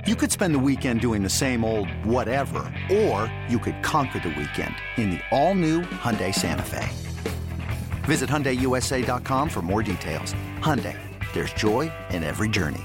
You could spend the weekend doing the same old whatever, or you could conquer the weekend in the all-new Hyundai Santa Fe. Visit HyundaiUSA.com for more details. Hyundai, there's joy in every journey.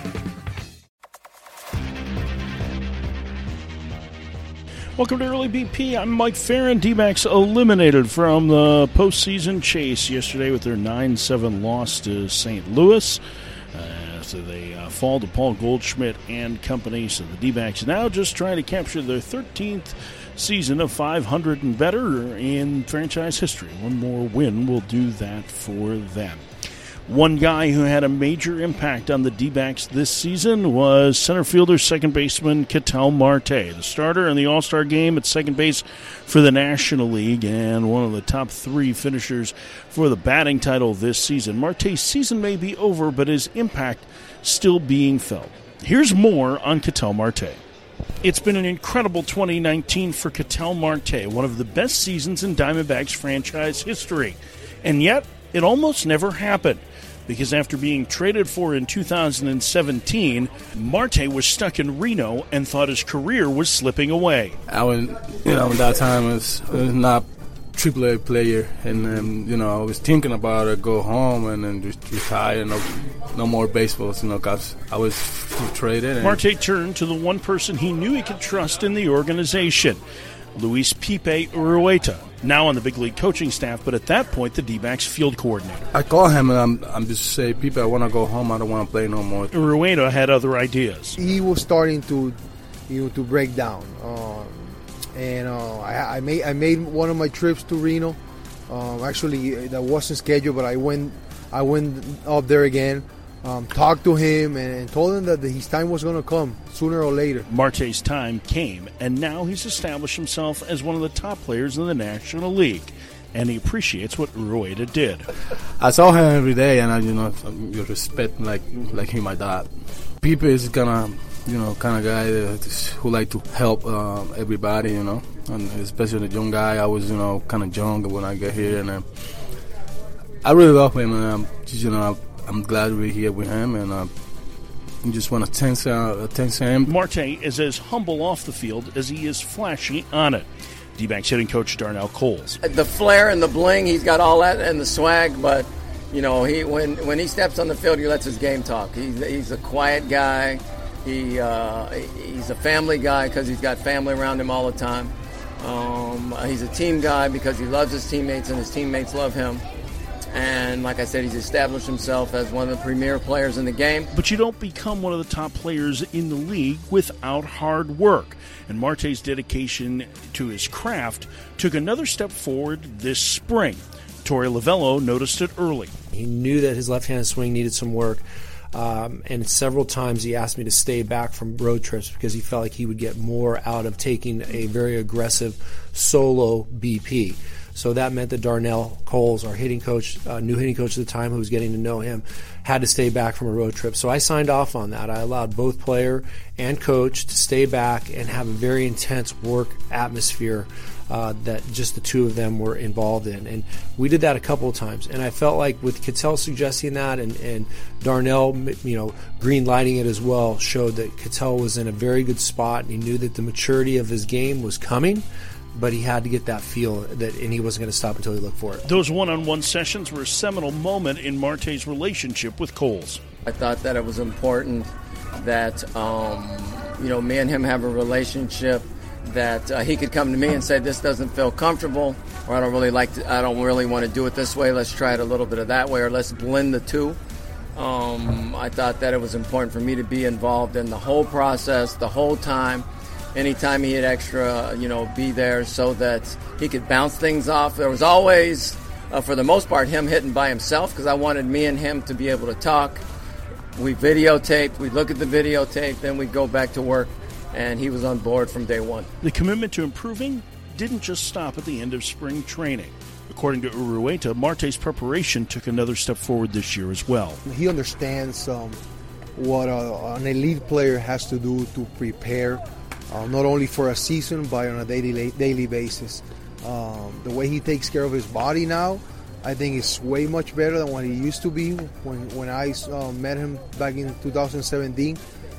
Welcome to Early BP. I'm Mike Farron. D-backs eliminated from the postseason chase yesterday with their 9-7 loss to St. Louis. So they fall to Paul Goldschmidt and company. So the D-backs now just trying to capture their 13th season of 500 and better in franchise history. One more win will do that for them. One guy who had a major impact on the D-backs this season was center fielder, second baseman Ketel Marte, the starter in the All-Star game at second base for the National League and one of the top three finishers for the batting title this season. Marte's season may be over, but his impact still being felt. Here's more on Ketel Marte. It's been an incredible 2019 for Ketel Marte, one of the best seasons in Diamondbacks franchise history. And yet, it almost never happened. Because after being traded for in 2017, Marte was stuck in Reno and thought his career was slipping away. I was, that time I was not AAA player, and I was thinking about it, go home and then just retire, no more baseballs, because I was traded. Marte turned to the one person he knew he could trust in the organization, Luis Pipe Urueta, now on the big league coaching staff, but at that point, the D-backs field coordinator. I call him and I'm just say, Pipe, I want to go home. I don't want to play no more. Urueta had other ideas. He was starting to break down, I made one of my trips to Reno. Actually, that wasn't scheduled, but I went up there again. Talked to him and told him that his time was going to come sooner or later. Marte's time came, and now he's established himself as one of the top players in the National League, and he appreciates what Urueta did. I saw him every day, and you respect like him, my dad. Pipe is kind of guy who like to help everybody, and especially the young guy. I was kind of young when I got here, and I really love him, and I'm glad we're here with him, and I just want to thank him. Marte is as humble off the field as he is flashy on it. D-backs hitting coach Darnell Coles. The flair and the bling, he's got all that and the swag, but when he steps on the field, he lets his game talk. He's a quiet guy. He's a family guy because he's got family around him all the time. He's a team guy because he loves his teammates and his teammates love him. And like I said, he's established himself as one of the premier players in the game. But you don't become one of the top players in the league without hard work. And Marte's dedication to his craft took another step forward this spring. Torey Lovullo noticed it early. He knew that his left-handed swing needed some work. And several times he asked me to stay back from road trips because he felt like he would get more out of taking a very aggressive solo BP. So that meant that Darnell Coles, our hitting coach, new hitting coach at the time who was getting to know him, had to stay back from a road trip. So I signed off on that. I allowed both player and coach to stay back and have a very intense work atmosphere that just the two of them were involved in. And we did that a couple of times. And I felt like with Ketel suggesting that and Darnell, green lighting it as well, showed that Ketel was in a very good spot and he knew that the maturity of his game was coming. But he had to get that feel and he wasn't going to stop until he looked for it. Those one-on-one sessions were a seminal moment in Marte's relationship with Coles. I thought that it was important that, me and him have a relationship that he could come to me and say, this doesn't feel comfortable, or I don't really want to do it this way. Let's try it a little bit of that way, or let's blend the two. I thought that it was important for me to be involved in the whole process, the whole time. Anytime he had extra, be there so that he could bounce things off. There was always, for the most part, him hitting by himself because I wanted me and him to be able to talk. We videotaped, we'd look at the videotape, then we'd go back to work, and he was on board from day one. The commitment to improving didn't just stop at the end of spring training. According to Urueta, Marte's preparation took another step forward this year as well. He understands what an elite player has to do to prepare, not only for a season, but on a daily basis. The way he takes care of his body now, I think it's way much better than what he used to be when I met him back in 2017.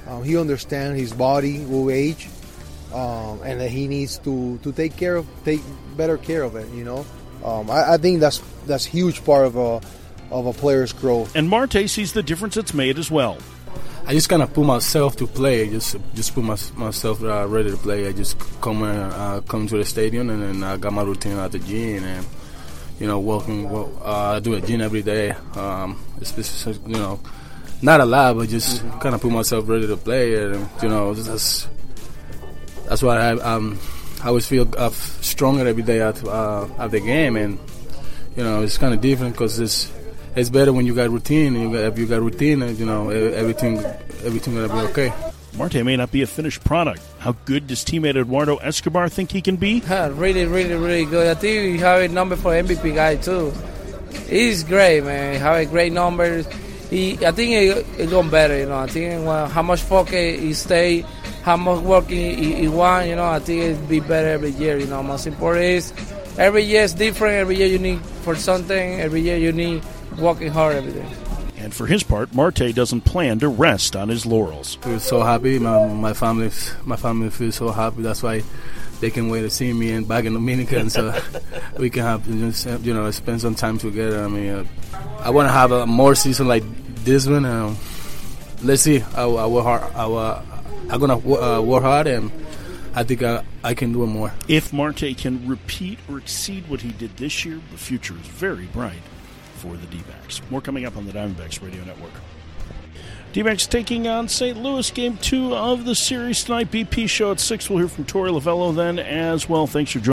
He understands his body will age, and that he needs to take better care of it. I think that's huge part of a player's growth. And Marte sees the difference it's made as well. I just kind of put myself to play. Just put myself ready to play. I just come to the stadium, and then I got my routine at the gym, and walking. I do a gym every day. Especially, not a lot, but just kind of put myself ready to play. And that's why I always feel stronger every day at the game, and it's kind of different because it's better when you got routine. If you got routine, everything gonna be okay. Marte may not be a finished product. How good does teammate Eduardo Escobar think he can be? Really, really, really good. I think we have a number for MVP guy too. He's great, man. Have a great number. I think it gone better. I think how much focus he stay, how much working he want. I think it'll be better every year. Most important is every year is different. Every year you need for something. Every year you need working hard every day. And for his part, Marte doesn't plan to rest on his laurels. We're so happy. My family feels so happy. That's why they can wait to see me and back in Dominican, so we can have spend some time together. I mean, I want to have a more season like this one. Let's see. I'm gonna work hard, and I think I can do it more. If Marte can repeat or exceed what he did this year, the future is very bright for the D-backs. More coming up on the Diamondbacks Radio Network. D-backs taking on St. Louis, Game 2 of the series tonight. BP show at 6. We'll hear from Torey Lovello then as well. Thanks for joining.